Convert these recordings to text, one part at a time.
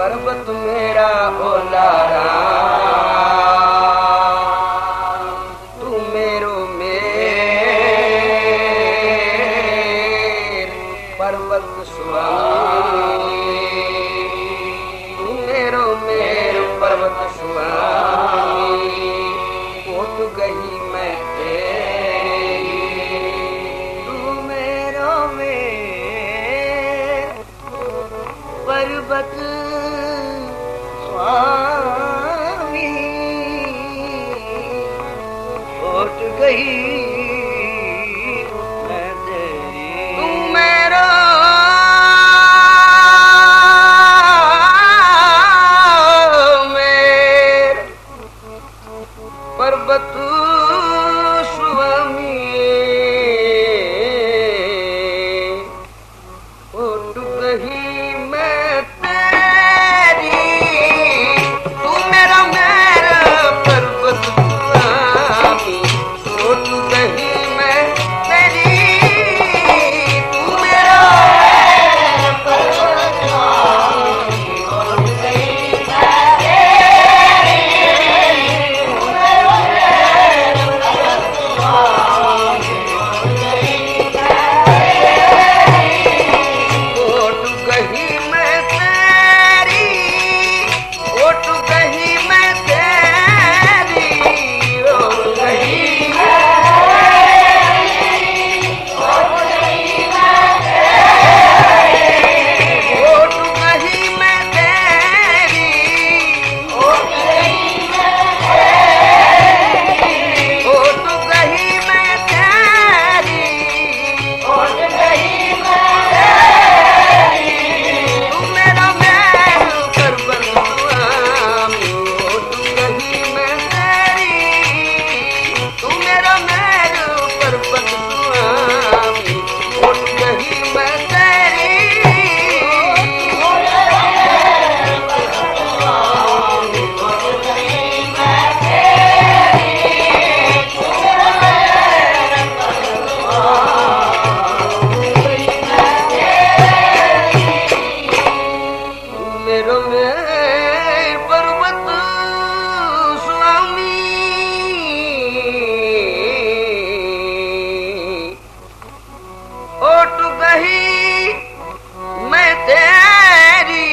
पर्वत मेरा हो लारा, तू मेरो मेर पर्वत स्वामी, तू मेरो मेर पर्वत स्वामी, कोट गई मैं तेरी, तू मेरो मेर पर्वत स्वामी, कोट गई मैं तेरी, तू मेरो मेर पर्वत स्वामी, कोट गई मैं तेरी, तू मेरा मेरा पर्वत स्वामी, कोट गई मैं तेरी, तू मेरा पर्वत स्वामी, कोट गई मैं तेरी, तू मेरा पर्वत स्वामी, कोट गई मैं तेरी, कोट गई मैं तेरी, कोट गई मैं तेरी, कोट गई मैं तेरी, कोट गई मैं तेरी, कोट गई मैं तेरी, कोट गई मैं तेरी, कोट गई मैं तेरी, तू मेरा मेर पर्वत स्वामी, कोट गई मैं तेरी, तू मेरा मेर पर्वत स्वामी, कोट गई मैं तेरी, तू मेरा मेर पर्वत स्वामी, कोट गई मैं तेरी, तू मेरा मेर पर्वत स्वामी, मैं तेरी, मेरो मेर पर्वत स्वामी, ओट गई मैं तेरी,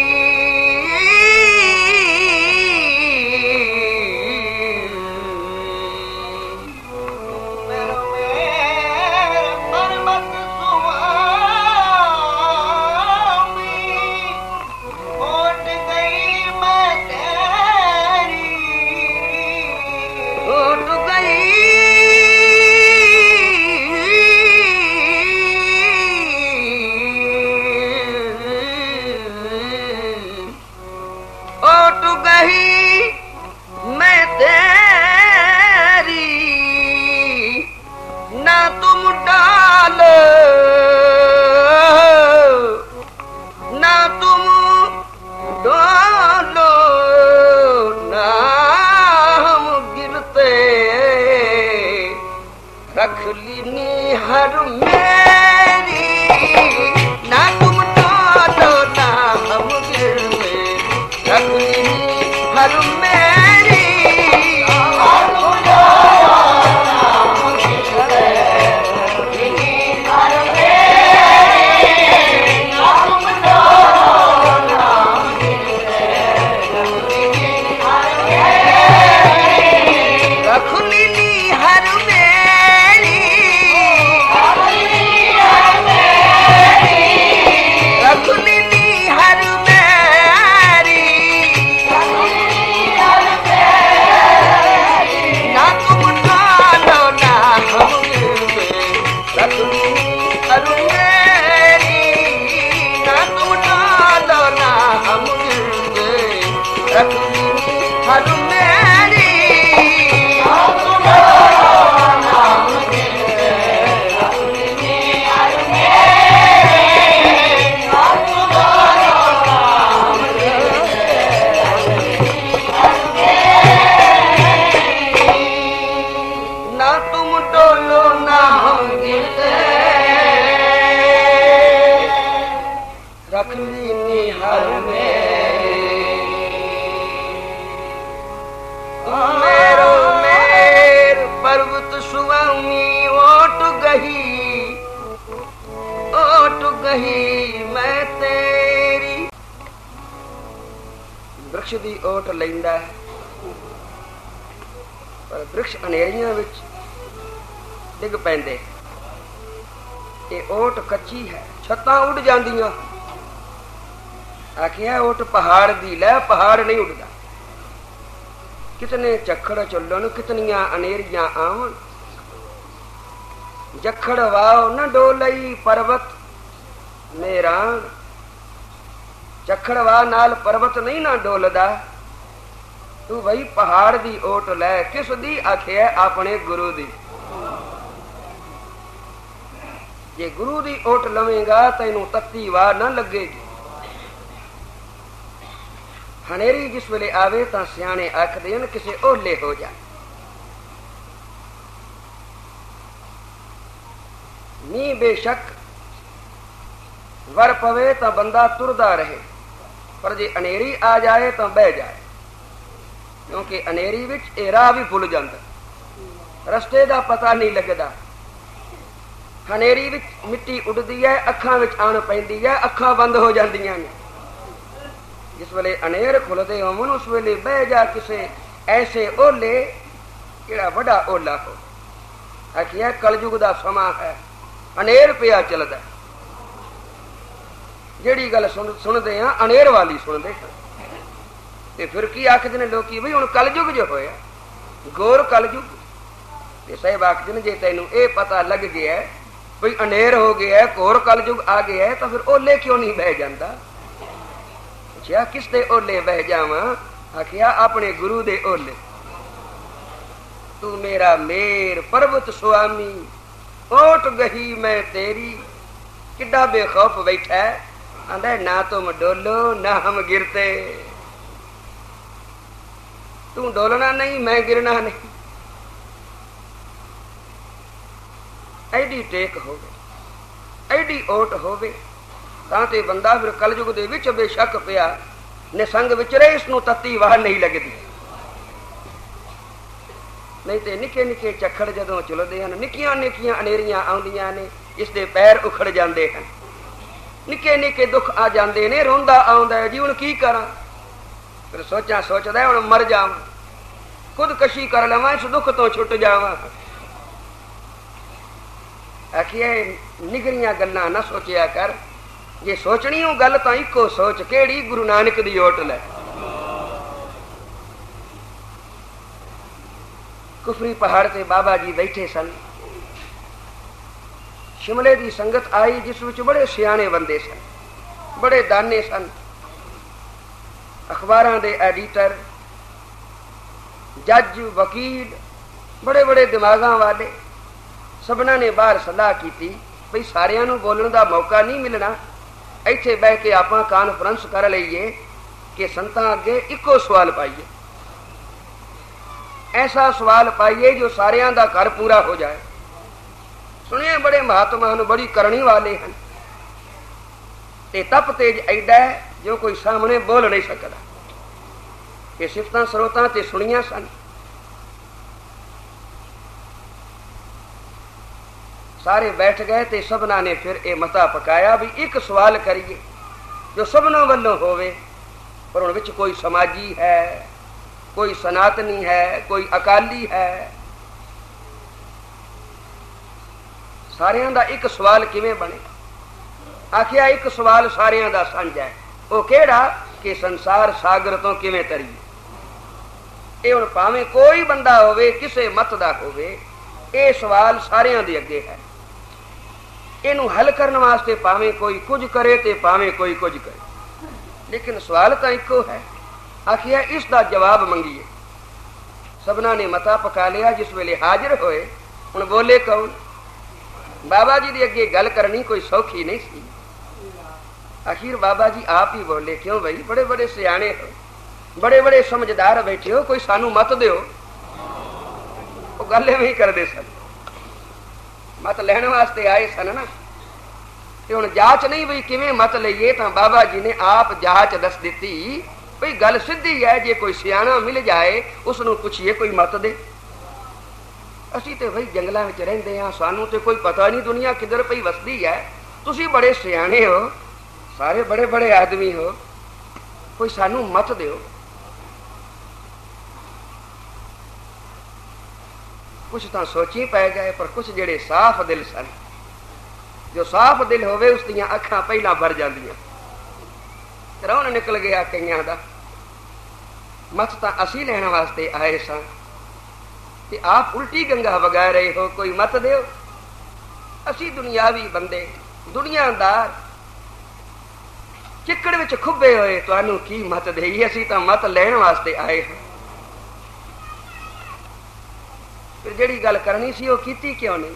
मेरो मेर पर्वत स्वामी, कोट गई मैं तेरी, कोट गई कोट गई मैं तेरी, ना तुम डालो ना तुम डालो, ना हम गिरते, रख ली हर मेरी, ना तुम डालो ना हम गिरते, रख ली हर मेरी, ना तुम डालो ना हम गिरते, रख ली हर मेरी, ना तुम डालो ना हम गिरते, रख ली हर मेरी, रख ली हर मेरी, रख ली हर मेरी, ना तुम डालो ना हम गिरते, रख ली हर मेरी, ना तुम डालो ना हम गिरते, रख ली हर मेरी, ना तुम डालो ना हम गिरते, रख ली हर मेरी, ना तुम डालो ना हम गिरते, रख ली हर मेरी, ना तुम डोलो ना हम गिरते, रख ली हर मेरो मेर पर्वत सुवामी ओट गही मैं तेरी। वृक्ष दी ओट लैंदा है पर वृक्ष अनेरियां विच डिग पैंदे। ये ओट कच्ची है, छत्तां उड़ जांदियां। आखिया ओट पहाड़ दी लै, पहाड़ नहीं उड़दा। कितने झक्खड़ चुलन, कितनियां अनेरियां आवन, जखड़ वाओ न डोलई पर्वत मेरा। जखड़ वाह नाल पर्वत नहीं ना डोलदा। तू वही पहाड़ दी ओट लै, किस दी? आखिया अपने गुरु दी। जे गुरु दी ओट लवेगा तैनू तत्ती वाह न लगेगी। हनेरी जिस वेले आवे तां सियाणे आखदे न किसे ओले हो जा। नी बेशक वर पवे तां बंदा तुरदा रहे, पर जे अनेरी आ जाए तां बह जाए। क्योंकि अनेरी विच ए राह भी भुल जांदा, रस्ते दा पता नहीं लगदा। हनेरी विच मिट्टी उड़दी है, अखां विच आण पैंदी है, अखां बंद हो जांदियां ने। जिस वेले अनेर खुलदे होवन उस वेले बह जा किसे ऐसे ओले जिहड़ा वड्डा ओला हो। आखिया कलयुग दा समा है, अनेर पिया चलदा। जिहड़ी गल सुनदे आ अनेर वाली सुनदे ते फिर की आखदे ने लोकी बई हुण कलयुग जो होया, गोर कलयुग। ते साहिब आखदे ने जे तैनू ये पता लग गया बई अनेर हो गया है, घोर कलयुग आ गया है, तो फिर ओले क्यों नहीं बह जांदा? पुछया किस दे ओले बह जावां? आखिया अपने गुरु दे ओले। तू मेरा मेर पर्वत स्वामी ओट गही मैं तेरी। किड्डा बेखौफ बैठा है, आंदा ना तुम डोलो ना हम गिरते। तू डोलना नहीं, मैं गिरना नहीं। एडी टेक होवे, एडी ओट होवे तां ते बंदा फिर कलयुग दे विच बेशक पिया निसंग विचरे, इसनूं तत्ती वाह नहीं लगदी। नहीं ते निके निके झक्खड़ जदों चुलदे हन, निक्कियां निक्कियां अनेरियां आउंदियां ने, इसदे पैर उखड़ जांदे हन। निके निके दुख आ जांदे ने, रोंदा आउंदा है जी हुण की करां। फिर सोचदा हुण मर जावां, खुदकशी कर लवां, इस दुख तो छुट जावां। आखिए निगरियां गल्लां ना सोचिया कर, जे सोचनी हो गल तां इको सोच, केड़ी? गुरु नानक दी ओट लै। कुफरी पहाड़ ते बाबा जी बैठे सन। शिमले दी संगत आई जिस विच बड़े सियाणे बंदे सन, बड़े दाने सन, अखबारां दे एडिटर, जज, वकील, बड़े बड़े दिमागां वाले। सबना ने बाहर सलाह की बई सारियां नूं बोलण दा मौका नहीं मिलना, इत्थे बह के आपां कानफ्रेंस कर लईए कि संतां अगे इको सवाल पाईए, ऐसा सवाल पाईए जो सारियां दा घर पूरा हो जाए। सुनिए बड़े महात्मा हन, बड़ी करनी वाले हैं, ते तप तेज ऐडा है जो कोई सामने बोल नहीं सकता। ये सिफतां सरोतां ते सुनियां सन। सारे बैठ गए ते सबना ने फिर ये मता पकाया भी एक सवाल करिए जो सबनों वालों होवे, पर उन विच कोई समाजी है, कोई सनातनी है, कोई अकाली है। सारियां दा एक सवाल किवें बने? आखिया एक सवाल सारियां दा सांझा है, वो केड़ा कि संसार सागर तो किवें तरीए। ये हुण भावें कोई बंदा होवे, किसे मत दा होवे, ये सवाल सारियां दे अगे है। इनू हल करने वास्ते भावें कोई कुछ करे ते भावें कोई कुछ करे, लेकिन सवाल तो इको है। आखिया इसका जवाब मंगीए। सबना ने मता पका लिया। जिस वेले हाजिर होए हुण बोले कौन? बाबा जी दे अगे गल करनी कोई सौखी नहीं सी। आखिर बाबा जी आप ही बोले, क्यों भाई बड़े बड़े सियाणे हो, बड़े बड़े समझदार बैठे हो, कोई सानू मत दो। वो गल एवं ही करते सन, मत लैण वास्ते आए सन ना, ਤੇ ਹੁਣ ਜਾਂਚ ਨਹੀਂ ਵੀ ਕਿਵੇਂ ਮਤ ਲਈਏ, ਤਾਂ ਬਾਬਾ ਜੀ ਨੇ ਆਪ ਜਾਂਚ ਦੱਸ ਦਿੱਤੀ ਭਈ ਗੱਲ ਸਿੱਧੀ ਹੈ। ਜੇ ਕੋਈ ਸਿਆਣਾ ਮਿਲ ਜਾਏ ਉਸ ਨੂੰ ਪੁੱਛੀਏ ਕੋਈ ਮਤ ਦੇ। ਅਸੀਂ ਤੇ ਬਈ ਜੰਗਲਾਂ ਵਿੱਚ ਰਹਿੰਦੇ ਹਾਂ, ਸਾਨੂੰ ਤੇ ਕੋਈ ਪਤਾ ਨਹੀਂ ਦੁਨੀਆ ਕਿੱਧਰ ਪਈ ਵਸਦੀ ਹੈ। ਤੁਸੀਂ ਬੜੇ ਸਿਆਣੇ ਹੋ, ਸਾਰੇ ਬੜੇ ਬੜੇ ਆਦਮੀ ਹੋ, ਕੋਈ ਸਾਨੂੰ ਮਤ ਦਿਓ। ਕੁਛ ਤਾਂ ਸੋਚੀ ਪੈ ਗਏ, ਪਰ ਕੁਛ ਜਿਹੜੇ ਸਾਫ਼ ਦਿਲ ਸਨ, ਜੋ ਸਾਫ਼ ਦਿਲ ਹੋਵੇ ਉਸ ਦੀਆਂ ਅੱਖਾਂ ਪਹਿਲਾਂ ਭਰ ਜਾਂਦੀਆਂ। ਰੌਣ ਨਿਕਲ ਗਿਆ ਕਈਆਂ ਦਾ। ਮਤ ਤਾਂ ਅਸੀਂ ਲੈਣ ਵਾਸਤੇ ਆਏ ਸਾਂ ਤੇ ਆਪ ਉਲਟੀ ਗੰਗਾ ਵਗਾ ਰਹੇ ਹੋ, ਕੋਈ ਮਤ ਦਿਓ। ਅਸੀਂ ਦੁਨਿਆਵੀ ਬੰਦੇ, ਦੁਨੀਆਦਾਰ, ਚਿੱਕੜ ਵਿੱਚ ਖੁੱਬੇ ਹੋਏ, ਤੁਹਾਨੂੰ ਕੀ ਮਤ ਦੇਈਏ? ਅਸੀਂ ਤਾਂ ਮਤ ਲੈਣ ਵਾਸਤੇ ਆਏ ਹਾਂ। ਫਿਰ ਜਿਹੜੀ ਗੱਲ ਕਰਨੀ ਸੀ ਉਹ ਕੀਤੀ ਕਿਉਂ ਨਹੀਂ?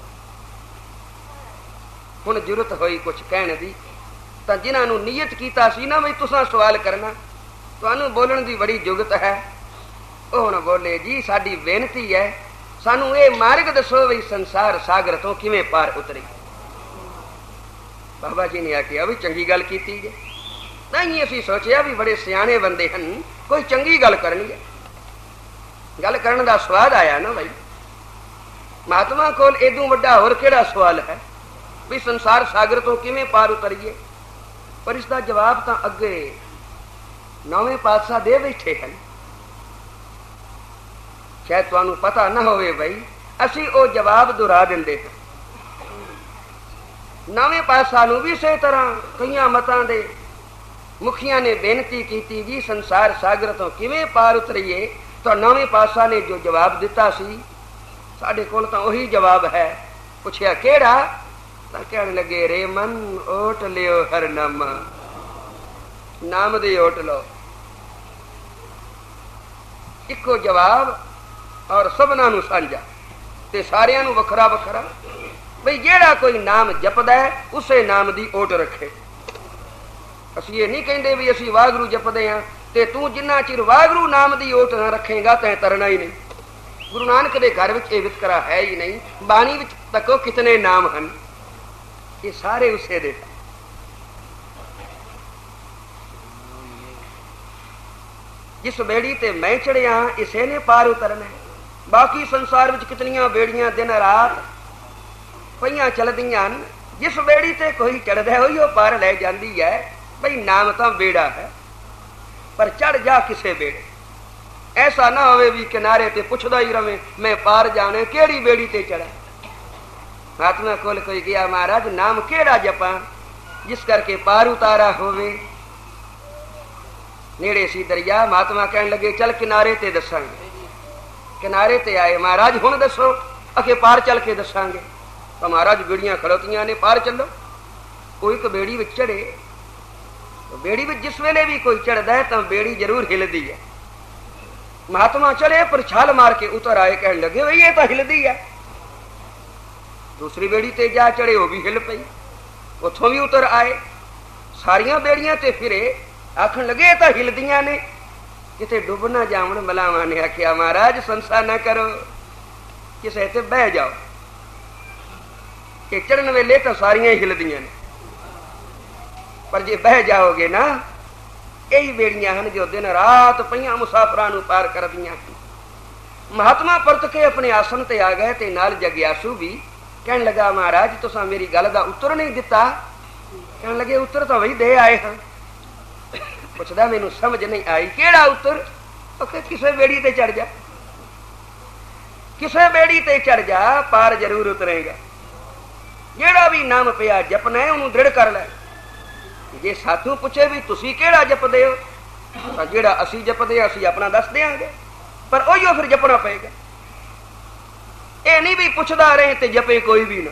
ਹੁਣ ਜ਼ਰੂਰਤ ਹੋਈ ਕੁਛ ਕਹਿਣ ਦੀ, ਤਾਂ ਜਿਨ੍ਹਾਂ ਨੂੰ ਨੀਅਤ ਕੀਤਾ ਸੀ ਨਾ ਵੀ ਤੁਸੀਂ ਸਵਾਲ ਕਰਨਾ, ਤੁਹਾਨੂੰ ਬੋਲਣ ਦੀ ਬੜੀ ਜੁਗਤ ਹੈ, ਉਹ ਹੁਣ ਬੋਲੇ ਜੀ ਸਾਡੀ ਬੇਨਤੀ ਹੈ, ਸਾਨੂੰ ਇਹ ਮਾਰਗ ਦੱਸੋ ਵੀ ਸੰਸਾਰ ਸਾਗਰ ਤੋਂ ਕਿਵੇਂ ਪਾਰ ਉਤਰੀ। ਬਾਬਾ ਜੀ ਨੇ ਆਖਿਆ ਵੀ ਚੰਗੀ ਗੱਲ ਕੀਤੀ ਜੇ। ਨਹੀਂ, ਅਸੀਂ ਸੋਚਿਆ ਵੀ ਬੜੇ ਸਿਆਣੇ ਬੰਦੇ ਹਨ, ਕੋਈ ਚੰਗੀ ਗੱਲ ਕਰਨਗੇ। ਗੱਲ ਕਰਨ ਦਾ ਸਵਾਦ ਆਇਆ ਨਾ ਭਾਈ। ਮਹਾਤਮਾ ਕੋਲ ਇਦੋਂ ਵੱਡਾ ਹੋਰ ਕਿਹੜਾ ਸਵਾਲ ਹੈ ਵੀ ਸੰਸਾਰ ਸਾਗਰ ਤੋਂ ਕਿਵੇਂ ਪਾਰ ਉਤਰੀਏ? ਪਰ ਇਸ ਦਾ ਜਵਾਬ ਤਾਂ ਅੱਗੇ ਨੌਵੇਂ ਪਾਤਸ਼ਾਹ ਦੇ ਬੈਠੇ ਹਨ। ਸ਼ਾਇਦ ਤੁਹਾਨੂੰ ਪਤਾ ਨਾ ਹੋਵੇ ਬਈ, ਅਸੀਂ ਉਹ ਜਵਾਬ ਦੁਹਰਾ ਦਿੰਦੇ ਹਾਂ। ਨਵੇਂ ਪਾਤਸ਼ਾਹ ਨੂੰ ਵੀ ਇਸੇ ਤਰ੍ਹਾਂ ਕਈਆਂ ਮਤਾਂ ਦੇ ਮੁਖੀਆਂ ਨੇ ਬੇਨਤੀ ਕੀਤੀ ਜੀ ਸੰਸਾਰ ਸਾਗਰ ਤੋਂ ਕਿਵੇਂ ਪਾਰ ਉਤਰੀਏ, ਤਾਂ ਨਵੇਂ ਪਾਤਸ਼ਾਹ ਨੇ ਜੋ ਜਵਾਬ ਦਿੱਤਾ ਸੀ ਸਾਡੇ ਕੋਲ ਤਾਂ ਉਹੀ ਜਵਾਬ ਹੈ। ਪੁੱਛਿਆ ਕਿਹੜਾ? ਤਾਂ ਕਹਿਣ ਲੱਗੇ ਰੇ ਮਨ ਓਟ ਲਿਓ ਹਰ ਨਾਮਾ, ਨਾਮ ਦੇ ਓਟ ਲਓ। ਇੱਕੋ ਜਵਾਬ ਔਰ ਸਭਨਾਂ ਨੂੰ ਸਾਂਝਾ ਤੇ ਸਾਰਿਆਂ ਨੂੰ ਵੱਖਰਾ ਵੱਖਰਾ। ਬਈ ਜਿਹੜਾ ਕੋਈ ਨਾਮ ਜਪਦਾ ਹੈ ਉਸੇ ਨਾਮ ਦੀ ਓਟ ਰੱਖੇ। ਅਸੀਂ ਇਹ ਨਹੀਂ ਕਹਿੰਦੇ ਵੀ ਅਸੀਂ ਵਾਹਿਗੁਰੂ ਜਪਦੇ ਹਾਂ ਤੇ ਤੂੰ ਜਿੰਨਾ ਚਿਰ ਵਾਹਿਗੁਰੂ ਨਾਮ ਦੀ ਓਟ ਨਾ ਰੱਖੇਗਾ ਤੈਂ ਤਰਨਾ ਹੀ ਨਹੀਂ। ਗੁਰੂ ਨਾਨਕ ਦੇ ਘਰ ਵਿੱਚ ਇਹ ਵਿਤਕਰਾ ਹੈ ਹੀ ਨਹੀਂ। ਬਾਣੀ ਵਿੱਚ ਤੱਕੋ ਕਿਤਨੇ ਨਾਮ ਹਨ, ਇਹ ਸਾਰੇ ਉਸੇ ਦੇ। ਜਿਸ ਬੇੜੀ ਤੇ ਮੈਂ ਚੜਿਆ ਇਸੇ ਨੇ ਪਾਰ ਉਤਰਨਾ। ਬਾਕੀ ਸੰਸਾਰ ਵਿੱਚ ਕਿਤਨੀਆਂ ਬੇੜੀਆਂ ਦਿਨ ਰਾਤ ਪਈਆਂ ਚਲਦੀਆਂ ਹਨ, ਜਿਸ ਬੇੜੀ ਤੇ ਕੋਈ ਚੜਦਾ ਹੋਈ ਉਹ ਪਾਰ ਲੈ ਜਾਂਦੀ ਹੈ। ਬਈ ਨਾਮ ਤਾਂ ਬੇੜਾ ਹੈ, ਪਰ ਚੜ ਜਾ ਕਿਸੇ ਬੇੜੇ। ਐਸਾ ਨਾ ਹੋਵੇ ਵੀ ਕਿਨਾਰੇ ਤੇ ਪੁੱਛਦਾ ਹੀ ਰਵੇ ਮੈਂ ਪਾਰ ਜਾਣਾ, ਕਿਹੜੀ ਬੇੜੀ ਤੇ ਚੜਾ। ਮਹਾਤਮਾ ਕੋਲ ਕੋਈ ਗਿਆ, ਮਹਾਰਾਜ ਨਾਮ ਕਿਹੜਾ ਜਪਾਂ ਜਿਸ ਕਰਕੇ ਪਾਰ ਉਤਾਰਾ ਹੋਵੇ। ਨੇੜੇ ਸੀ ਦਰਿਆ। ਮਹਾਤਮਾ ਕਹਿਣ ਲੱਗੇ ਚੱਲ ਕਿਨਾਰੇ ਤੇ ਦੱਸਾਂਗੇ। ਕਿਨਾਰੇ ਤੇ ਆਏ। ਮਹਾਰਾਜ ਹੁਣ ਦੱਸੋ। ਅਖੇ ਪਾਰ ਚੱਲ ਕੇ ਦੱਸਾਂਗੇ। ਤਾਂ ਮਹਾਰਾਜ ਬੇੜੀਆਂ ਖੜੋਤੀਆਂ ਨੇ, ਪਾਰ ਚੱਲੋ। ਉਹ ਇੱਕ ਬੇੜੀ ਵਿੱਚ ਚੜੇ। ਬੇੜੀ ਵਿੱਚ ਜਿਸ ਵੇਲੇ ਵੀ ਕੋਈ ਚੜਦਾ ਹੈ ਤਾਂ ਬੇੜੀ ਜ਼ਰੂਰ ਹਿਲਦੀ ਹੈ। ਮਹਾਤਮਾ ਚਲੇ ਪਰ ਛਾਲ ਮਾਰ ਕੇ ਉਤਰ ਆਏ। ਕਹਿਣ ਲੱਗੇ ਬਈ ਇਹ ਤਾਂ ਹਿਲਦੀ ਹੈ। ਦੂਸਰੀ ਬੇੜੀ ਤੇ ਜਾ ਚੜੇ, ਉਹ ਵੀ ਹਿਲ ਪਈ। ਉੱਥੋਂ ਵੀ ਉਤਰ ਆਏ। ਸਾਰੀਆਂ ਬੇੜੀਆਂ ਤੇ ਫਿਰੇ। ਆਖਣ ਲੱਗੇ ਇਹ ਤਾਂ ਹਿਲਦੀਆਂ ਨੇ, ਕਿਤੇ ਡੁੱਬ ਨਾ ਜਾਵਣ। ਮਲਾਵਾਂ ਨੇ ਆਖਿਆ ਮਹਾਰਾਜ ਸੰਸਾ ਨਾ ਕਰੋ, ਕਿਸੇ ਤੇ ਬਹਿ ਜਾਓ। ਇਹ ਚੜਨ ਵੇਲੇ ਤਾਂ ਸਾਰੀਆਂ ਹਿਲਦੀਆਂ ਨੇ, ਪਰ ਜੇ ਬਹਿ ਜਾਓਗੇ ਨਾ, ਇਹੀ ਬੇੜੀਆਂ ਹਨ ਜੋ ਦਿਨ ਰਾਤ ਪਈਆਂ ਮੁਸਾਫਰਾਂ ਨੂੰ ਪਾਰ ਕਰਦੀਆਂ। ਮਹਾਤਮਾ ਪਰਤ ਕੇ ਆਪਣੇ ਆਸਣ ਤੇ ਆ ਗਏ ਤੇ ਨਾਲ ਜਗਿਆਸੂ ਵੀ। ਕਹਿਣ ਲੱਗਾ ਮਹਾਰਾਜ ਤੁਸੀਂ ਮੇਰੀ ਗੱਲ ਦਾ ਉੱਤਰ ਨਹੀਂ ਦਿੱਤਾ। ਕਹਿਣ ਲੱਗੇ ਉੱਤਰ ਤਾਂ ਵਹੀ ਦੇ ਆਏ ਹਾਂ। ਪੁੱਛਦਾ ਮੈਨੂੰ ਸਮਝ ਨਹੀਂ ਆਈ ਕਿਹੜਾ ਉੱਤਰ? ਕਿਸੇ ਬੇੜੀ ਤੇ ਚੜ ਜਾ, ਕਿਸੇ ਬੇੜੀ ਤੇ ਚੜ ਜਾ, ਪਾਰ ਜ਼ਰੂਰ ਉਤਰੇਗਾ। ਜਿਹੜਾ ਵੀ ਨਾਮ ਪਿਆ ਜਪਣਾ ਉਹਨੂੰ ਦ੍ਰਿੜ ਕਰ ਲੈ। ਜੇ ਸਾਥੋਂ ਪੁੱਛੇ ਵੀ ਤੁਸੀਂ ਕਿਹੜਾ ਜਪਦੇ ਹੋ, ਤਾਂ ਜਿਹੜਾ ਅਸੀਂ ਜਪਦੇ ਹਾਂ ਅਸੀਂ ਆਪਣਾ ਦੱਸ ਦਿਆਂਗੇ, ਪਰ ਉਹੀਓ ਫਿਰ ਜਪਣਾ ਪਏਗਾ। ਇਹ ਨਹੀਂ ਵੀ ਪੁੱਛਦਾ ਰਹੇ ਤੇ ਜਪੇ ਕੋਈ ਵੀ ਨਾ।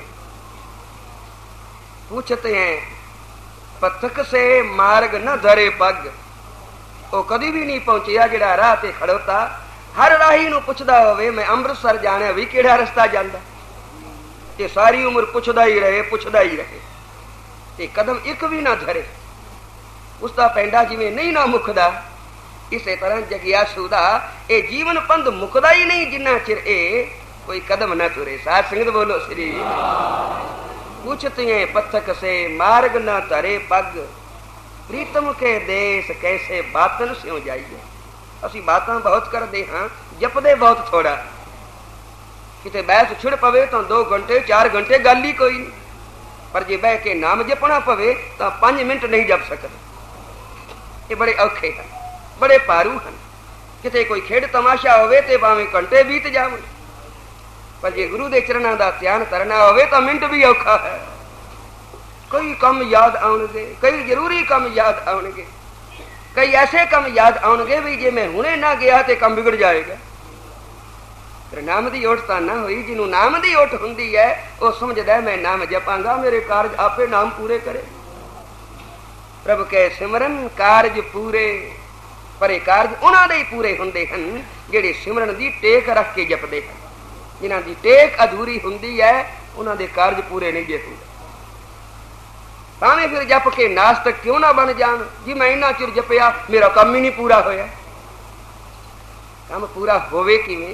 ਪੁੱਛਤੇ ਹੈ ਪਥਕ ਸੇ ਮਾਰਗ ਨਾ ਧਰੇ ਪੱਗ। ਉਹ ਕਦੀ ਵੀ ਨਹੀਂ ਪਹੁੰਚਿਆ ਜਿਹੜਾ ਰਾਹ ਤੇ ਖੜੋਤਾ। ਹਰ ਰਾਹੀ ਨੂੰ ਪੁੱਛਦਾ ਹੋਵੇ ਮੈਂ ਅੰਮ੍ਰਿਤਸਰ ਜਾਣਾ ਵੀ ਕਿਹੜਾ ਰਸਤਾ ਜਾਂਦਾ, ਤੇ ਸਾਰੀ ਉਮਰ ਪੁੱਛਦਾ ਹੀ ਰਹੇ, ਪੁੱਛਦਾ ਹੀ ਰਹੇ ਤੇ ਕਦਮ ਇੱਕ ਵੀ ਨਾ ਧਰੇ। ਉਸਦਾ ਪੈਂਡਾ ਜਿਵੇਂ ਨਹੀਂ ਨਾ ਮੁੱਕਦਾ, ਇਸੇ ਤਰ੍ਹਾਂ ਜਗਿਆਸੂ ਦਾ ਇਹ ਜੀਵਨ ਪੰਧ ਮੁੱਕਦਾ ਹੀ ਨਹੀਂ ਜਿੰਨਾ ਚਿਰ ਇਹ ਕੋਈ ਕਦਮ ਨਾ ਤੁਰੇ। ਸਾਧ ਸੰਗਤ ਬੋਲੋ ਸ੍ਰੀ। पूछतिए पथक से मार्ग न तरे पग, प्रीतम के देश कैसे बातन स्यों जाइए। ਅਸੀਂ ਬਾਤਾਂ ਬਹੁਤ ਕਰਦੇ ਹਾਂ, ਜਪਦੇ ਬਹੁਤ ਥੋੜਾ। ਕਿਤੇ ਬਹਿਸ ਛਿੜ ਪਵੇ ਤਾਂ 2 ਘੰਟੇ 4 ਘੰਟੇ ਗੱਲ ਹੀ ਕੋਈ ਨਹੀਂ, ਪਰ ਜੇ ਬਹਿ ਕੇ ਨਾਮ ਜਪਣਾ ਪਵੇ ਤਾਂ 5 ਮਿੰਟ ਨਹੀਂ ਜਪ ਸਕਦੇ। ਇਹ ਬੜੇ ਔਖੇ ਹਨ, ਬੜੇ ਭਾਰੂ ਹਨ। ਕਿਤੇ ਕੋਈ ਖੇਡ ਤਮਾਸ਼ਾ ਹੋਵੇ ਤੇ ਭਾਵੇਂ ਘੰਟੇ ਬੀਤ ਜਾਵਣ, ਪਰ ਜੇ ਗੁਰੂ ਦੇ ਚਰਨਾਂ ਦਾ ਧਿਆਨ ਕਰਨਾ ਹੋਵੇ ਤਾਂ ਮਿੰਟ ਵੀ ਔਖਾ ਹੈ। ਕਈ ਕੰਮ ਯਾਦ ਆਉਣਗੇ, ਕਈ ਜ਼ਰੂਰੀ ਕੰਮ ਯਾਦ ਆਉਣਗੇ, ਕਈ ਐਸੇ ਕੰਮ ਯਾਦ ਆਉਣਗੇ ਵੀ ਜੇ ਮੈਂ ਹੁਣੇ ਨਾ ਗਿਆ ਤੇ ਕੰਮ ਵਿਗੜ ਜਾਏਗਾ। ਫਿਰ ਨਾਮ ਦੀ ਓਟ ਤਾਂ ਨਾ ਹੋਈ। ਜਿਹਨੂੰ ਨਾਮ ਦੀ ਓਟ ਹੁੰਦੀ ਹੈ ਉਹ ਸਮਝਦਾ ਮੈਂ ਨਾਮ ਜਪਾਂਗਾ, ਮੇਰੇ ਕਾਰਜ ਆਪੇ ਨਾਮ ਪੂਰੇ ਕਰੇ। ਪ੍ਰਭ ਕੇ ਸਿਮਰਨ ਕਾਰਜ ਪੂਰੇ, ਪਰ ਇਹ ਕਾਰਜ ਉਹਨਾਂ ਦੇ ਹੀ ਪੂਰੇ ਹੁੰਦੇ ਹਨ ਜਿਹੜੇ ਸਿਮਰਨ ਦੀ ਟੇਕ ਰੱਖ ਕੇ ਜਪਦੇ ਹਨ। ਜਿਨ੍ਹਾਂ ਦੀ ਟੇਕ ਅਧੂਰੀ ਹੁੰਦੀ ਹੈ ਉਹਨਾਂ ਦੇ ਕਾਰਜ ਪੂਰੇ ਨਹੀਂ ਜੇ ਹੁੰਦੇ। ਭਾਵੇਂ ਫਿਰ ਜਪ ਕੇ ਨਾਸਤਕ ਕਿਉਂ ਨਾ ਬਣ ਜਾਣ, ਜੀ ਮੈਂ ਇੰਨਾ ਚਿਰ ਜਪਿਆ ਮੇਰਾ ਕੰਮ ਹੀ ਨਹੀਂ ਪੂਰਾ ਹੋਇਆ। ਕੰਮ ਪੂਰਾ ਹੋਵੇ ਕਿਵੇਂ?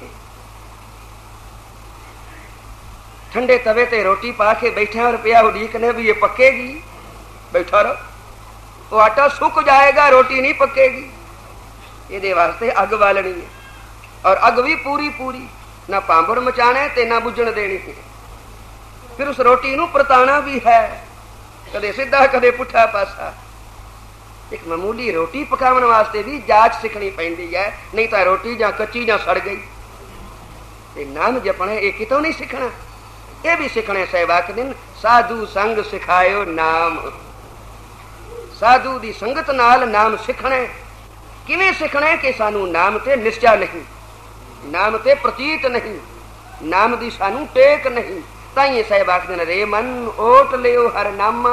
ਠੰਡੇ ਤਵੇ ਤੇ ਰੋਟੀ ਪਾ ਕੇ ਬੈਠਿਆ ਰੁਪਿਆ ਉਡੀਕਨੇ ਵੀ ਇਹ ਪੱਕੇਗੀ, ਬੈਠਾ ਰਹੋ। ਉਹ ਆਟਾ ਸੁੱਕ ਜਾਏਗਾ, ਰੋਟੀ ਨਹੀਂ ਪੱਕੇਗੀ। ਇਹਦੇ ਵਾਸਤੇ ਅੱਗ ਬਾਲਣੀ ਹੈ, ਔਰ ਅੱਗ ਵੀ ਪੂਰੀ ਪੂਰੀ, ਨਾ ਭਾਂਬੜ ਮਚਾਣੇ ਤੇ ਨਾ ਬੁੱਝਣ ਦੇਣੀ ਹੈ। ਫਿਰ ਉਸ ਰੋਟੀ ਨੂੰ ਪਰਤਾਣਾ ਵੀ ਹੈ, ਕਦੇ ਸਿੱਧਾ ਕਦੇ ਪੁੱਠਾ ਪਾਸਾ। ਇੱਕ ਮਾਮੂਲੀ ਰੋਟੀ ਪਕਾਉਣ ਵਾਸਤੇ ਵੀ ਜਾਚ ਸਿੱਖਣੀ ਪੈਂਦੀ ਹੈ, ਨਹੀਂ ਤਾਂ ਰੋਟੀ ਜਾਂ ਕੱਚੀ ਜਾਂ ਸੜ ਗਈ। ਤੇ ਨਾਮ ਜਪਣਾ ਇਹ ਕਿਤੋਂ ਨਹੀਂ ਸਿੱਖਣਾ, ਇਹ ਵੀ ਸਿੱਖਣੇ ਸਹਿਬਾਕ ਦਿਨ ਸਾਧੂ ਸੰਗ ਸਿਖਾਇਓ ਨਾਮ। ਸਾਧੂ ਦੀ ਸੰਗਤ ਨਾਲ ਨਾਮ ਸਿੱਖਣੇ। ਕਿਵੇਂ ਸਿੱਖਣੇ? ਕਿ ਸਾਨੂੰ ਨਾਮ ਤੇ ਨਿਸ਼ਚਾ ਨਹੀਂ, ਨਾਮ ਤੇ ਪ੍ਰਤੀਤ ਨਹੀਂ, ਨਾਮ ਦੀ ਸਾਨੂੰ ਟੇਕ ਨਹੀਂ। ਤਾਈਏ ਸਾਹਿਬ ਆਖਦੇ ਨੇ ਰੇ ਮਨ ਓਟ ਲਿਓ ਹਰ ਨਾਮਾ।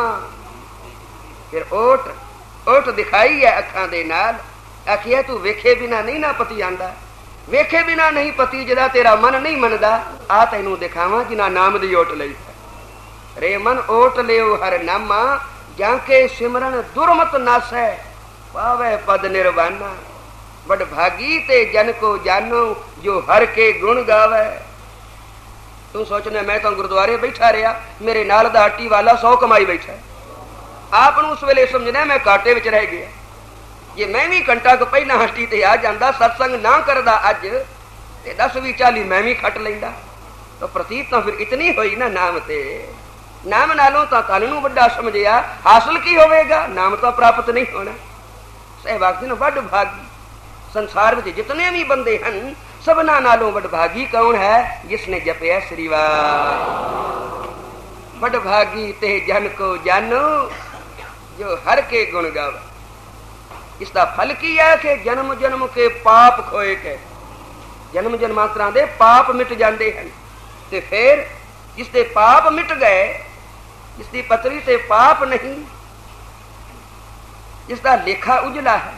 ਫਿਰ ਓਟ ਦਿਖਾਈ ਹੈ ਅੱਖਾਂ ਦੇ ਨਾਲ। ਆਖਿਆ ਤੂੰ ਵੇਖੇ ਬਿਨਾ ਨਹੀਂ ਨਾ ਪਤੀ ਆਂਦਾ, ਵੇਖੇ ਬਿਨਾ ਨਹੀਂ ਪਤੀ ਜਿਹਦਾ ਤੇਰਾ ਮਨ ਨਹੀਂ ਮੰਨਦਾ। ਆ ਤੈਨੂੰ ਦਿਖਾਵਾਂ ਜਿਨਾ ਨਾਮ ਦੀ ਓਟ ਲਈ। ਰੇ ਮਨ ਓਟ ਲਿਓ ਹਰ ਨਾਮਾ, ਜਾਂ ਕੇ ਸਿਮਰਨ ਦੁਰਮਤ ਨਾਸੈ ਪਾਵੇ ਪਦ ਨਿਰਵਾਨਾ। ਬੜ ਭਾਗੀ ਤੇ ਜਨ ਕੋ ਜਾਨੋ ਜੋ ਹਰ ਕੇ ਗੁਣ ਗਾਵੇ। ਤੂੰ ਸੋਚਣਾ ਮੈਂ ਤਾਂ ਗੁਰਦੁਆਰੇ ਬੈਠਾ ਰਿਹਾ, ਮੇਰੇ ਨਾਲ ਦਾ ਆਟੀ ਵਾਲਾ 100 ਕਮਾਈ ਬੈਠਾ। ਆਪ ਨੂੰ ਉਸ ਵੇਲੇ ਸਮਝਣਾ ਮੈਂ ਘਾਟੇ ਵਿੱਚ ਰਹਿ ਗਿਆ। ਜੇ ਮੈਂ ਵੀ ਘੰਟਾ ਕੁ ਪਹਿਲਾਂ ਹਸਤੀ ਤੇ ਆ ਜਾਂਦਾ, ਸਤਸੰਗ ਨਾ ਕਰਦਾ ਅੱਜ, ਤੇ 10 ਵੀ 40 ਮੈਂ ਵੀ ਖੱਟ ਲੈਂਦਾ। ਤਾਂ ਪ੍ਰਤੀਤ ਤਾਂ ਫਿਰ ਇਤਨੀ ਹੋਈ ਨਾ ਨਾਮ ਤੇ। ਨਾਮ ਨਾਲੋਂ ਤਾਂ ਤਨ ਨੂੰ ਵੱਡਾ ਸਮਝਿਆ, ਹਾਸਲ ਕੀ ਹੋਵੇਗਾ? ਨਾਮ ਤਾਂ ਪ੍ਰਾਪਤ ਨਹੀਂ ਹੋਣਾ। ਸਹਿਬਾਗ ਜੀ ਨੂੰ ਵੱਡ ਭਾਗੀ। ਸੰਸਾਰ ਵਿੱਚ ਜਿਤਨੇ ਵੀ ਬੰਦੇ ਹਨ ਸਭਨਾਂ ਨਾਲੋਂ ਵਡਭਾਗੀ ਕੌਣ ਹੈ? ਜਿਸਨੇ ਜਪਿਆ ਸ੍ਰੀ ਵਾਹਿਗੁਰੂ। ਵਡਭਾਗੀ ਤੇ ਜਨ ਕੋ ਜਾਨੋ ਜੋ ਹਰ ਕੇ ਗੁਣ ਗਾਵੇ। ਇਸ ਦਾ ਫਲ ਕੀ ਹੈ? ਕਿ ਜਨਮ ਜਨਮ ਕੇ ਪਾਪ ਖੋਏ ਕੇ, ਜਨਮ ਜਨਮਾਂਤਰਾਂ ਦੇ ਪਾਪ ਮਿਟ ਜਾਂਦੇ ਹਨ। ਤੇ ਫਿਰ ਜਿਸ ਦੇ ਪਾਪ ਮਿਟ ਗਏ, ਜਿਸ ਦੀ ਪਤਰੀ ਤੇ ਪਾਪ ਨਹੀਂ, ਜਿਸ ਦਾ ਲੇਖਾ ਉਜਲਾ ਹੈ,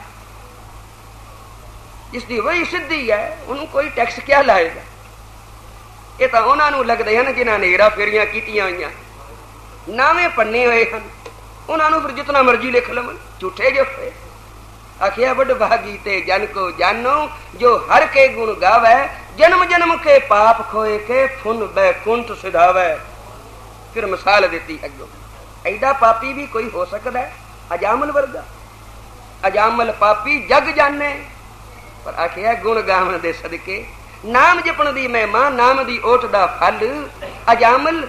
ਜਿਸਦੀ ਵਹੀ ਸਿੱਧੀ ਹੈ, ਉਹਨੂੰ ਕੋਈ ਟੈਕਸ ਕਿਆ ਲਾਏਗਾ? ਇਹ ਤਾਂ ਉਹਨਾਂ ਨੂੰ ਲੱਗਦੇ ਹਨ ਜਿਨ੍ਹਾਂ ਨੇ ਹੇਰਾ ਫੇਰੀਆਂ ਕੀਤੀਆਂ ਹੋਈਆਂ, ਨਾਵੇਂ ਪੰਨੇ ਹੋਏ ਹਨ। ਉਹਨਾਂ ਨੂੰ ਫਿਰ ਜਿਤਨਾ ਮਰਜ਼ੀ ਲਿਖ ਲਵਣ, ਝੂਠੇ ਜੋ ਹੋਏ। ਆਖਿਆ ਵੱਡ ਭਾਗੀ ਤੇ ਜਨ ਕੋ ਜਾਨੋ ਜੋ ਹਰ ਕੇ ਗੁਣ ਗਾਵੇ। ਜਨਮ ਜਨਮ ਕੇ ਪਾਪ ਖੋਏ ਕੇ ਫੁਨ ਬੈਕੁੰਠ ਸਿਧਾਵੇ। ਫਿਰ ਮਿਸਾਲ ਦਿੱਤੀ ਅੱਗੋਂ, ਐਡਾ ਪਾਪੀ ਵੀ ਕੋਈ ਹੋ ਸਕਦਾ ਹੈ? ਅਜਾਮਲ ਵਰਗਾ। ਅਜਾਮਲ ਪਾਪੀ ਜਗ ਜਾਣੇ। ਪਰ ਆਖਿਆ ਗੁਣ ਗਾਵਣ ਦੇ ਸਦਕੇ, ਨਾਮ ਜਪਣ ਦੀ ਮਹਿਮਾ, ਨਾਮ ਦੀ ਓਟ ਦਾ ਫਲ। ਅਜਾਮਲ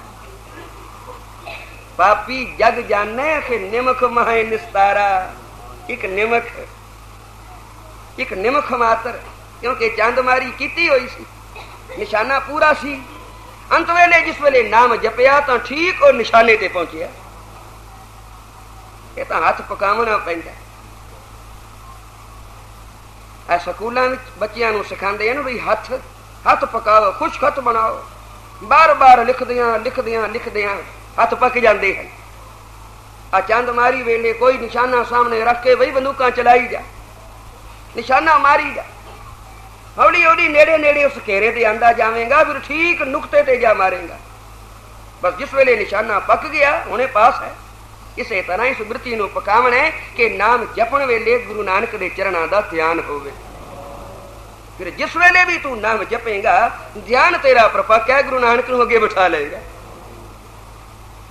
ਪਾਪੀ ਜਗ ਜਾਣੇ ਕਿ ਨਿਮਕ ਮਾਹੇ ਨਿਸਤਾਰਾ। ਇੱਕ ਨਿਮਕ ਮਾਤਰ, ਕਿਉਂਕਿ ਚੰਦ ਮਾਰੀ ਕੀਤੀ ਹੋਈ ਸੀ, ਨਿਸ਼ਾਨਾ ਪੂਰਾ ਸੀ। ਅੰਤ ਵੇਲੇ ਜਿਸ ਵੇਲੇ ਨਾਮ ਜਪਿਆ ਤਾਂ ਠੀਕ ਉਹ ਨਿਸ਼ਾਨੇ ਤੇ ਪਹੁੰਚਿਆ। ਇਹ ਤਾਂ ਹੱਥ ਪਕਾਉਣਾ ਪੈਂਦਾ। ਇਹ ਸਕੂਲਾਂ ਵਿੱਚ ਬੱਚਿਆਂ ਨੂੰ ਸਿਖਾਉਂਦੇ ਹਨ ਵੀ ਹੱਥ ਪਕਾਓ, ਖੁਸ਼ਖਤ ਬਣਾਓ। ਬਾਰ-ਬਾਰ ਲਿਖਦਿਆਂ ਹੱਥ ਪੱਕ ਜਾਂਦੇ ਹਨ। ਆ ਚੰਦ ਮਾਰੀ ਵੇਲੇ ਕੋਈ ਨਿਸ਼ਾਨਾ ਸਾਹਮਣੇ ਰੱਖ ਕੇ ਬਈ ਬੰਦੂਕਾਂ ਚਲਾਈ ਜਾ, ਨਿਸ਼ਾਨਾ ਮਾਰੀ ਜਾ। ਹੌਲੀ ਹੌਲੀ ਨੇੜੇ ਉਸ ਘੇਰੇ ਤੇ ਆਂਦਾ ਜਾਵੇਗਾ, ਫਿਰ ਠੀਕ ਨੁਕਤੇ ਤੇ ਜਾ ਮਾਰੇਗਾ। ਬਸ ਜਿਸ ਵੇਲੇ ਨਿਸ਼ਾਨਾ ਪੱਕ ਗਿਆ ਹੁਣੇ ਪਾਸ ਹੈ। ਇਸੇ ਤਰ੍ਹਾਂ ਇਸ ਬਿਰਤੀ ਨੂੰ ਪਕਾਵਣਾ ਹੈ ਕਿ ਨਾਮ ਜਪਣ ਵੇਲੇ ਗੁਰੂ ਨਾਨਕ ਦੇ ਚਰਨਾਂ ਦਾ ਧਿਆਨ ਹੋਵੇ। ਫਿਰ ਜਿਸ ਵੇਲੇ ਵੀ ਤੂੰ ਨਾਮ ਜਪੇਗਾ, ਧਿਆਨ ਤੇਰਾ ਪ੍ਰਪੱਕ ਹੈ, ਗੁਰੂ ਨਾਨਕ ਨੂੰ ਅੱਗੇ ਬਿਠਾ ਲਏਗਾ।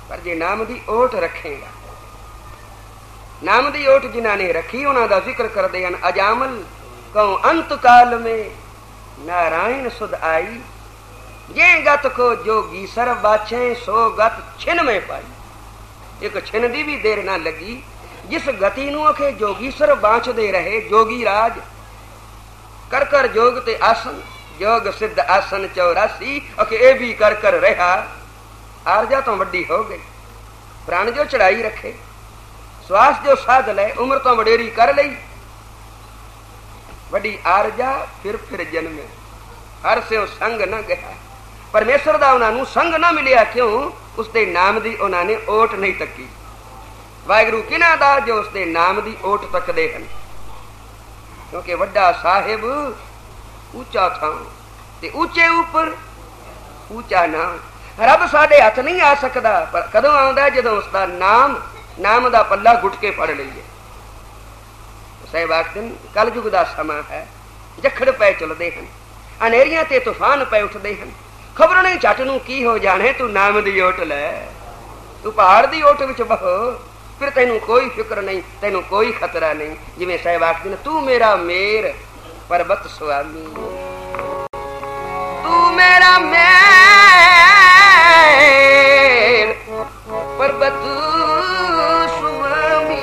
पर जे नाम दी ओट रखेगा, नाम दी ओट जिन्हां ने रखी उन्हां दा जिक्र करदे हन। अजामल कहूं अंत काल में नारायण सुध आई, जे गत को जोगी सर बाछे सो गत छिन में पाई। एक छिन दी भी देर ना लगी, जिस गति नूं अखे जोगी सर बाँचदे रहे। जोगी राज कर कर जोग ते आसन, जोग सिद्ध आसन 84 अखे ए भी कर कर रहा। आरजा तो वड्डी हो गई, प्राण जो चढ़ाई रखे, श्वास जो साध ले, उम्र तो वडेरी कर लई। वड्डी आरजा फिर जन्मे, हर से संग न गया। परमेश्वर दा उन्हां नूं संग ना मिलिया, क्यों? उसदे नाम दी उन्हां ने ओट नहीं तकी। वाहिगुरू किना दा जो उसदे नाम दी ओट तकदे हन, क्योंकि वड्डा साहिब ऊंचा था ते ऊंचे ऊपर ऊंचा नाम। रब साडे हथ नहीं आ सकदा, पर कदों आउंदा जदों उसदा नाम दा पल्ला घुट के फड़ लईए। साहिब आखदे कल युग दा समा है, जखड़ पै चलदे हन, अनेरियां ते तूफान पै उठदे हन। खबर नहीं झट नूं की हो जाने, तू नाम दी ओट लै, तू पहाड़ दी ओट विच बहो, फिर तेनू कोई फिक्र नहीं, तेनू कोई खतरा नहीं। जिवें साहिब आखदे तू मेरा मेर पर्वत स्वामी, तू मेरा मेर पर्वत स्वामी,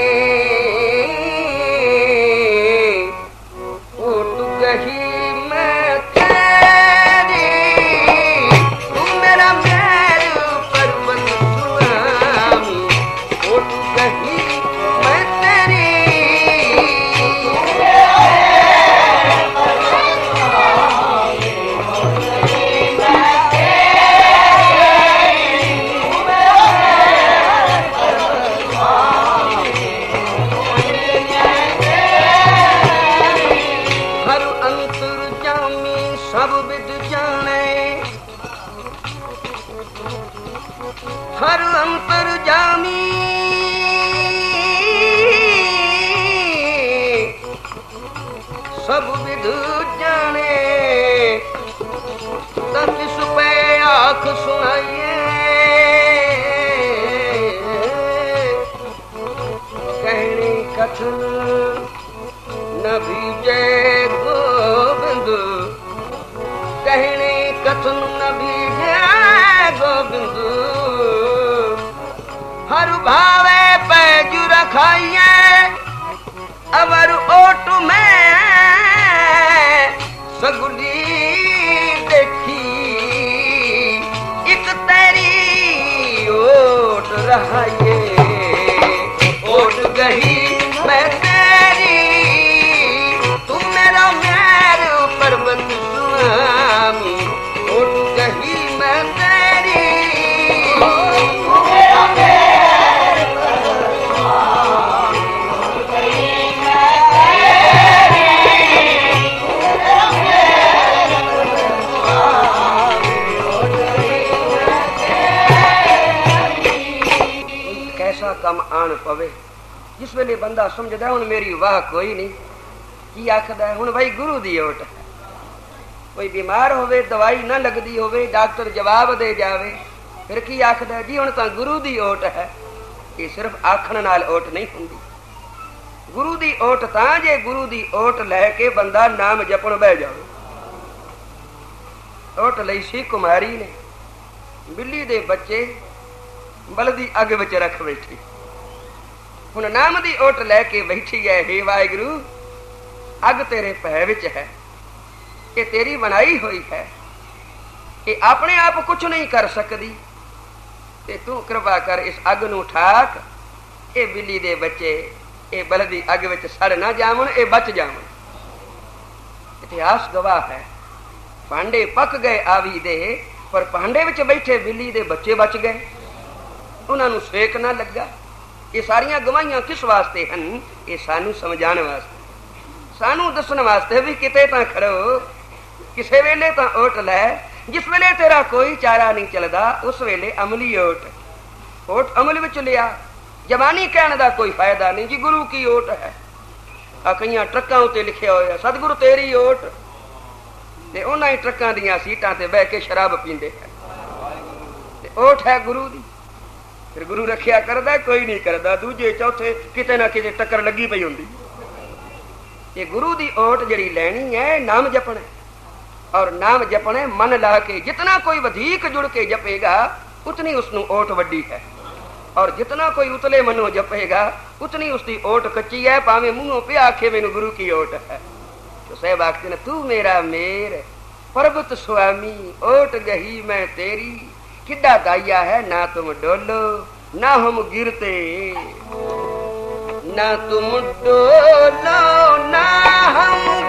ओट गही मैं तेरी, तू मेरा मेर पर्वत स्वामी, ओट गही मैं तेरी। सब विद जाने, हर अंतर जामी, सब विद जाने, किस पे आँख सुनाइए, कहने कथन न भीजे गोविंद, कहने कथन न भीजे गोविंद, हर भावे पैज रखाइए, अवर ओट में सगुली देखी, एक तेरी ओट रहाइए, ओट गही मैं तेरी, तू मेरा मेर पर्वत स्वामी, ओट गही मैं तेरी, तू मेरा मेर पर्वत स्वामी, ओट गही मैं तेरी, तू मेरा मेर पर्वत स्वामी, ओट गही मैं तेरी। कैसा कम आन पवे, जिस वेले बंदा समझदा हुण मेरी वाह कोई नहीं, की आखदा है हुण भाई गुरु दी ओट है। कोई बीमार होवे, दवाई ना लगदी होवे, डॉक्टर जवाब दे जावे, फिर की आखदा जी हुण तां गुरु दी ओट है। ये सिर्फ आखण नाल ओट नहीं हुंदी। गुरु दी ओट तां जे गुरु दी ओट लैके बंदा नाम जपण बह जावे। ओट लई सी कुमारी ने, बिल्ली दे बच्चे बलदी अग विच रख बैठी, हुण नाम दी ओट लैके बैठी है। हे वाहिगुरू, अग तेरे भै विच है, ये तेरी बनाई हुई है, ये अपने आप कुछ नहीं कर सकती, ते तू कृपा कर इस अग नूं ठाक, ये बिल्ली दे बच्चे ये बलदी अग विच सड़ ना जावन, ये बच जावन। इतिहास गवाह है, भांडे पक गए आवी दे, पर भांडे विच बैठे बिल्ली दे बच्चे बच गए, उन्हां नूं सेक ना लगा। ये सारियां गवाहियां किस वास्ते हन? ये सानू समझाने वास्ते, सानू दसण वास्ते भी किते तां खड़ो, किसे वेले तां ओट लै, जिस वेले तेरा कोई चारा नहीं चलदा उस वेले अमली ओट अमल विच लिया। जवानी कहने का कोई फायदा नहीं जी गुरु की ओट है। कई ट्रकों उत्ते लिखिया होया सतगुरु तेरी ओट, ते उन्हां ही ट्रकों दीयां सीटां ते बह के शराब पींदे है। ओट है गुरु दी, फिर गुरु रखिया करदा कोई नहीं करदा, दूजे चौथे किते ना किते टक्कर लगी पई हुंदी। ये गुरु दी ओट जड़ी लैनी है नाम जपना, और नाम जपने मन ला के। जितना कोई वधिक जुड़ के जपेगा उतनी उसनू ओट वड्डी है, और जितना कोई उतले मनो जपेगा उतनी उसकी ओट कच्ची है। भावे मुंहों पे आखे मैनू गुरु की ओट है। तो साहब आखते ने तू मेरा मेर पर्वत स्वामी, ओट गही मैं तेरी, किड्डा दाइया है ना तुम डोलो ना हम गिरते, ना तुम डोलो ना हम